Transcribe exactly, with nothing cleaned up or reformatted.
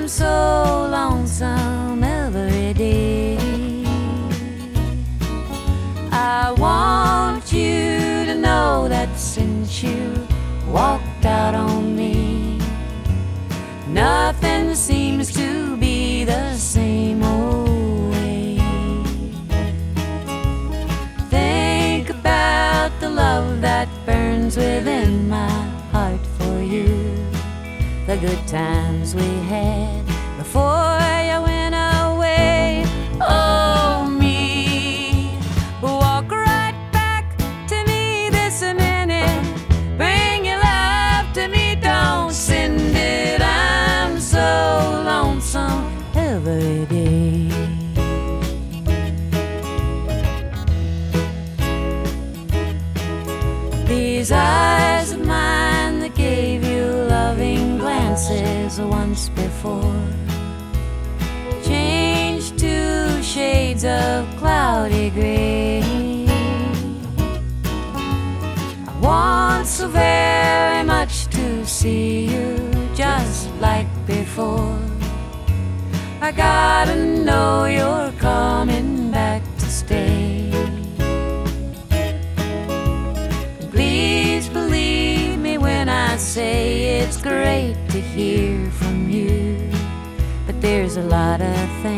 I'm so lonesome every day. I want you to know that since you walked out on me, nothing seems to be the same old way. Think about the love that burns within my heart for you, the good times we had before you went away. Oh, me, walk right back to me this minute. Bring your love to me, don't send it. I'm so lonesome every day. These eyes of mine that gave you loving glances once before changed to shades of cloudy gray. I want so very much to see you just like before. I gotta know you're coming back to stay. Please believe me when I say it's great to hear from you, but there's a lot of things